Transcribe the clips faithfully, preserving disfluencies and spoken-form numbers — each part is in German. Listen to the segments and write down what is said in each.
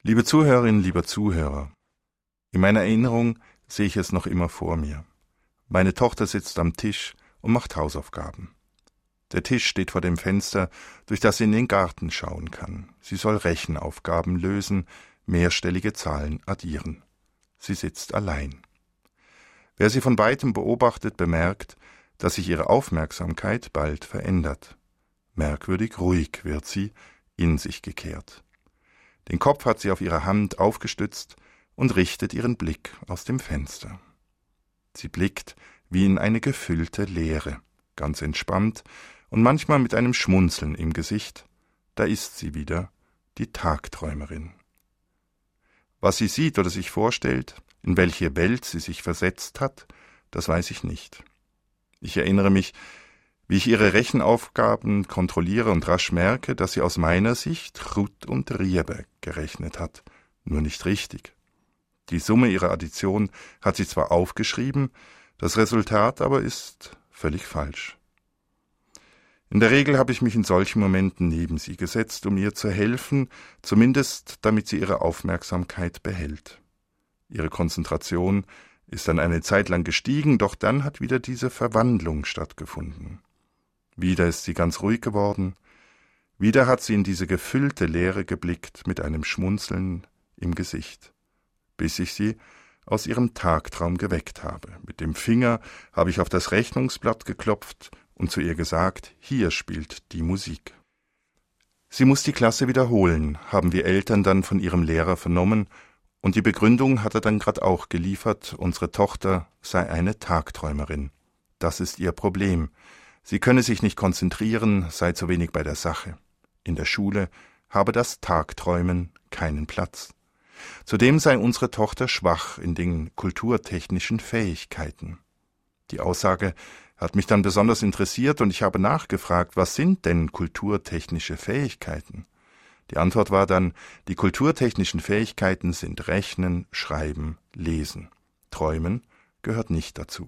Liebe Zuhörerinnen, lieber Zuhörer, in meiner Erinnerung sehe ich es noch immer vor mir. Meine Tochter sitzt am Tisch und macht Hausaufgaben. Der Tisch steht vor dem Fenster, durch das sie in den Garten schauen kann. Sie soll Rechenaufgaben lösen, mehrstellige Zahlen addieren. Sie sitzt allein. Wer sie von weitem beobachtet, bemerkt, dass sich ihre Aufmerksamkeit bald verändert. Merkwürdig ruhig wird sie, in sich gekehrt. Den Kopf hat sie auf ihre Hand aufgestützt und richtet ihren Blick aus dem Fenster. Sie blickt wie in eine gefüllte Leere, ganz entspannt und manchmal mit einem Schmunzeln im Gesicht. Da ist sie wieder, die Tagträumerin. Was sie sieht oder sich vorstellt, in welche Welt sie sich versetzt hat, das weiß ich nicht. Ich erinnere mich, wie ich ihre Rechenaufgaben kontrolliere und rasch merke, dass sie aus meiner Sicht Rut und Rierberg gerechnet hat, nur nicht richtig. Die Summe ihrer Addition hat sie zwar aufgeschrieben, das Resultat aber ist völlig falsch. In der Regel habe ich mich in solchen Momenten neben sie gesetzt, um ihr zu helfen, zumindest damit sie ihre Aufmerksamkeit behält. Ihre Konzentration ist dann eine Zeit lang gestiegen, doch dann hat wieder diese Verwandlung stattgefunden. Wieder ist sie ganz ruhig geworden, wieder hat sie in diese gefüllte Leere geblickt mit einem Schmunzeln im Gesicht, bis ich sie aus ihrem Tagtraum geweckt habe. Mit dem Finger habe ich auf das Rechnungsblatt geklopft und zu ihr gesagt, hier spielt die Musik. Sie muss die Klasse wiederholen, haben wir Eltern dann von ihrem Lehrer vernommen, und die Begründung hat er dann gerade auch geliefert, unsere Tochter sei eine Tagträumerin. Das ist ihr Problem. Sie könne sich nicht konzentrieren, sei zu wenig bei der Sache. In der Schule habe das Tagträumen keinen Platz. Zudem sei unsere Tochter schwach in den kulturtechnischen Fähigkeiten. Die Aussage hat mich dann besonders interessiert und ich habe nachgefragt, was sind denn kulturtechnische Fähigkeiten? Die Antwort war dann, die kulturtechnischen Fähigkeiten sind Rechnen, Schreiben, Lesen. Träumen gehört nicht dazu.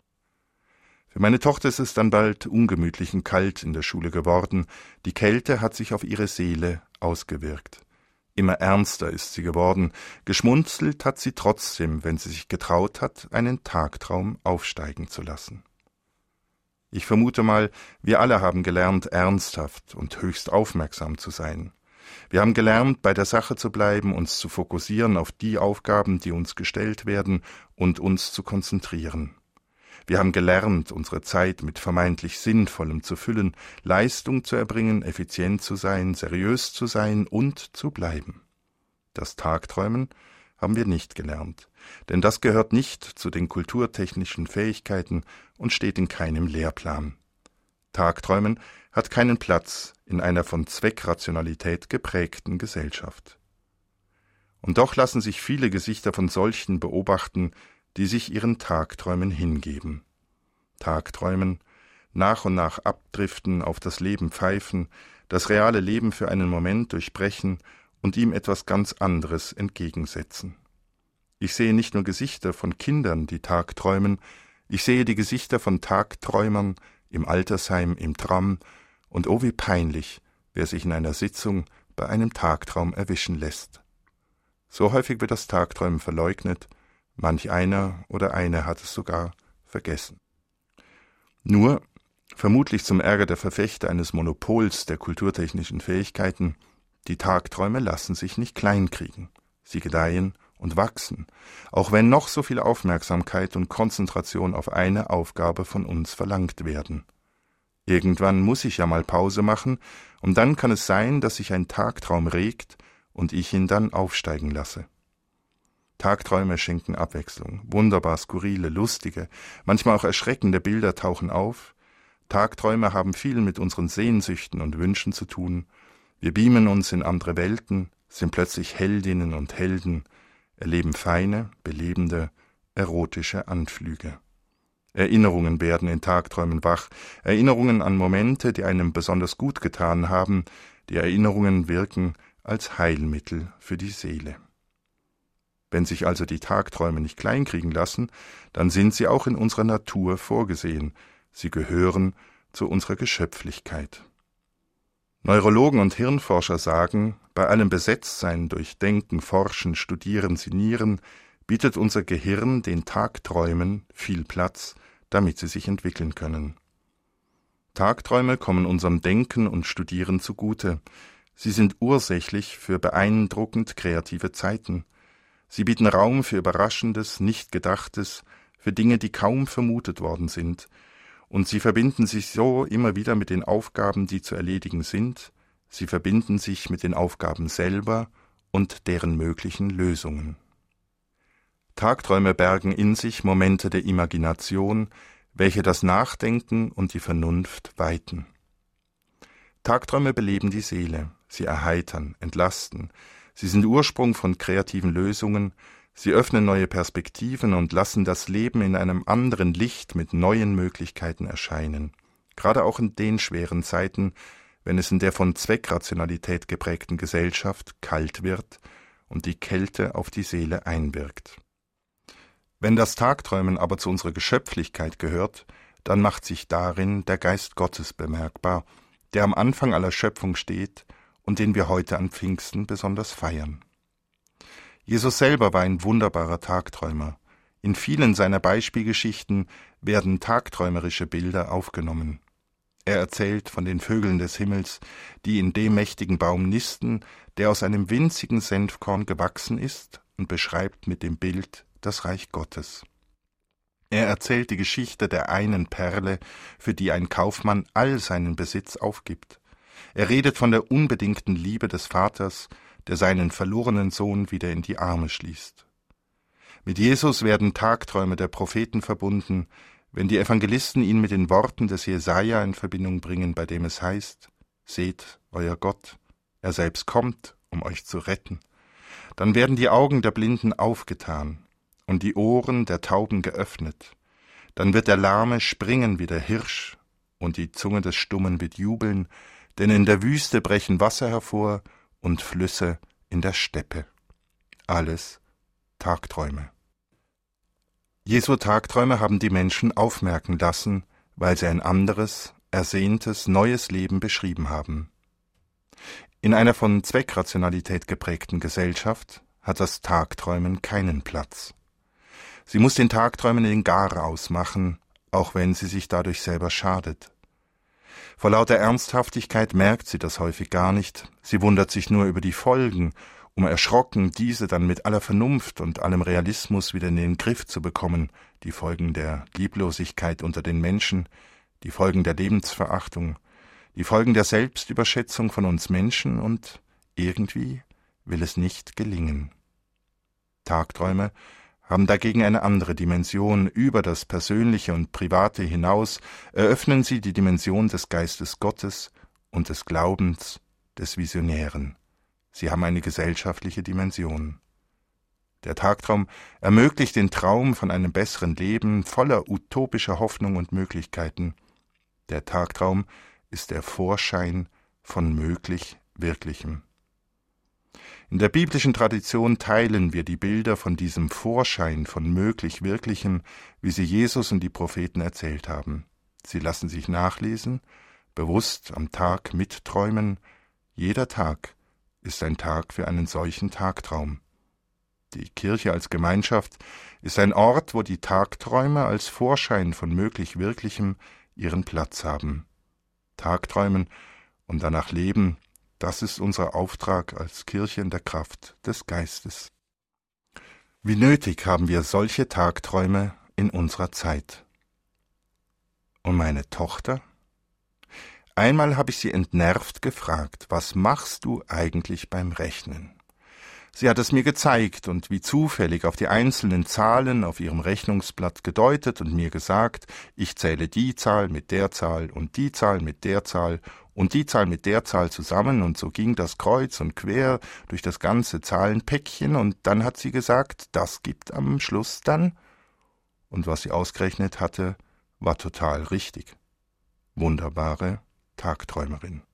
Für meine Tochter ist es dann bald ungemütlich und kalt in der Schule geworden. Die Kälte hat sich auf ihre Seele ausgewirkt. Immer ernster ist sie geworden. Geschmunzelt hat sie trotzdem, wenn sie sich getraut hat, einen Tagtraum aufsteigen zu lassen. Ich vermute mal, wir alle haben gelernt, ernsthaft und höchst aufmerksam zu sein. Wir haben gelernt, bei der Sache zu bleiben, uns zu fokussieren auf die Aufgaben, die uns gestellt werden, und uns zu konzentrieren. Wir haben gelernt, unsere Zeit mit vermeintlich Sinnvollem zu füllen, Leistung zu erbringen, effizient zu sein, seriös zu sein und zu bleiben. Das Tagträumen haben wir nicht gelernt, denn das gehört nicht zu den kulturtechnischen Fähigkeiten und steht in keinem Lehrplan. Tagträumen hat keinen Platz in einer von Zweckrationalität geprägten Gesellschaft. Und doch lassen sich viele Gesichter von solchen beobachten, die sich ihren Tagträumen hingeben. Tagträumen, nach und nach abdriften, auf das Leben pfeifen, das reale Leben für einen Moment durchbrechen und ihm etwas ganz anderes entgegensetzen. Ich sehe nicht nur Gesichter von Kindern, die Tagträumen, ich sehe die Gesichter von Tagträumern im Altersheim, im Tram, und oh wie peinlich, wer sich in einer Sitzung bei einem Tagtraum erwischen lässt. So häufig wird das Tagträumen verleugnet, manch einer oder eine hat es sogar vergessen. Nur, vermutlich zum Ärger der Verfechter eines Monopols der kulturtechnischen Fähigkeiten, die Tagträume lassen sich nicht kleinkriegen. Sie gedeihen und wachsen, auch wenn noch so viel Aufmerksamkeit und Konzentration auf eine Aufgabe von uns verlangt werden. Irgendwann muss ich ja mal Pause machen, und dann kann es sein, dass sich ein Tagtraum regt und ich ihn dann aufsteigen lasse. Tagträume schenken Abwechslung, wunderbar skurrile, lustige, manchmal auch erschreckende Bilder tauchen auf. Tagträume haben viel mit unseren Sehnsüchten und Wünschen zu tun. Wir beamen uns in andere Welten, sind plötzlich Heldinnen und Helden, erleben feine, belebende, erotische Anflüge. Erinnerungen werden in Tagträumen wach, Erinnerungen an Momente, die einem besonders gut getan haben. Die Erinnerungen wirken als Heilmittel für die Seele. Wenn sich also die Tagträume nicht kleinkriegen lassen, dann sind sie auch in unserer Natur vorgesehen. Sie gehören zu unserer Geschöpflichkeit. Neurologen und Hirnforscher sagen, bei allem Besetztsein durch Denken, Forschen, Studieren, Sinnieren bietet unser Gehirn den Tagträumen viel Platz, damit sie sich entwickeln können. Tagträume kommen unserem Denken und Studieren zugute. Sie sind ursächlich für beeindruckend kreative Zeiten. Sie bieten Raum für Überraschendes, Nicht-Gedachtes, für Dinge, die kaum vermutet worden sind, und sie verbinden sich so immer wieder mit den Aufgaben, die zu erledigen sind, sie verbinden sich mit den Aufgaben selber und deren möglichen Lösungen. Tagträume bergen in sich Momente der Imagination, welche das Nachdenken und die Vernunft weiten. Tagträume beleben die Seele, sie erheitern, entlasten, sie sind Ursprung von kreativen Lösungen, sie öffnen neue Perspektiven und lassen das Leben in einem anderen Licht mit neuen Möglichkeiten erscheinen, gerade auch in den schweren Zeiten, wenn es in der von Zweckrationalität geprägten Gesellschaft kalt wird und die Kälte auf die Seele einwirkt. Wenn das Tagträumen aber zu unserer Geschöpflichkeit gehört, dann macht sich darin der Geist Gottes bemerkbar, der am Anfang aller Schöpfung steht und den wir heute an Pfingsten besonders feiern. Jesus selber war ein wunderbarer Tagträumer. In vielen seiner Beispielgeschichten werden tagträumerische Bilder aufgenommen. Er erzählt von den Vögeln des Himmels, die in dem mächtigen Baum nisten, der aus einem winzigen Senfkorn gewachsen ist, und beschreibt mit dem Bild das Reich Gottes. Er erzählt die Geschichte der einen Perle, für die ein Kaufmann all seinen Besitz aufgibt. Er redet von der unbedingten Liebe des Vaters, der seinen verlorenen Sohn wieder in die Arme schließt. Mit Jesus werden Tagträume der Propheten verbunden, wenn die Evangelisten ihn mit den Worten des Jesaja in Verbindung bringen, bei dem es heißt: Seht, euer Gott, er selbst kommt, um euch zu retten. Dann werden die Augen der Blinden aufgetan und die Ohren der Tauben geöffnet. Dann wird der Lahme springen wie der Hirsch und die Zunge des Stummen wird jubeln, denn in der Wüste brechen Wasser hervor und Flüsse in der Steppe. Alles Tagträume. Jesu Tagträume haben die Menschen aufmerken lassen, weil sie ein anderes, ersehntes, neues Leben beschrieben haben. In einer von Zweckrationalität geprägten Gesellschaft hat das Tagträumen keinen Platz. Sie muss den Tagträumen den Garaus machen, auch wenn sie sich dadurch selber schadet. Vor lauter Ernsthaftigkeit merkt sie das häufig gar nicht, sie wundert sich nur über die Folgen, um erschrocken diese dann mit aller Vernunft und allem Realismus wieder in den Griff zu bekommen, die Folgen der Lieblosigkeit unter den Menschen, die Folgen der Lebensverachtung, die Folgen der Selbstüberschätzung von uns Menschen, und irgendwie will es nicht gelingen. Tagträume haben dagegen eine andere Dimension. Über das Persönliche und Private hinaus eröffnen sie die Dimension des Geistes Gottes und des Glaubens, des Visionären. Sie haben eine gesellschaftliche Dimension. Der Tagtraum ermöglicht den Traum von einem besseren Leben voller utopischer Hoffnung und Möglichkeiten. Der Tagtraum ist der Vorschein von möglich Wirklichem. In der biblischen Tradition teilen wir die Bilder von diesem Vorschein von möglich Wirklichem, wie sie Jesus und die Propheten erzählt haben. Sie lassen sich nachlesen, bewusst am Tag mitträumen. Jeder Tag ist ein Tag für einen solchen Tagtraum. Die Kirche als Gemeinschaft ist ein Ort, wo die Tagträume als Vorschein von möglich Wirklichem ihren Platz haben. Tagträumen und danach leben, das ist unser Auftrag als Kirche in der Kraft des Geistes. Wie nötig haben wir solche Tagträume in unserer Zeit. Und meine Tochter? Einmal habe ich sie entnervt gefragt, was machst du eigentlich beim Rechnen? Sie hat es mir gezeigt und wie zufällig auf die einzelnen Zahlen auf ihrem Rechnungsblatt gedeutet und mir gesagt, ich zähle die Zahl mit der Zahl und die Zahl mit der Zahl und die Zahl mit der Zahl zusammen, und so ging das kreuz und quer durch das ganze Zahlenpäckchen, und dann hat sie gesagt, das gibt am Schluss dann, und was sie ausgerechnet hatte, war total richtig. Wunderbare Tagträumerin.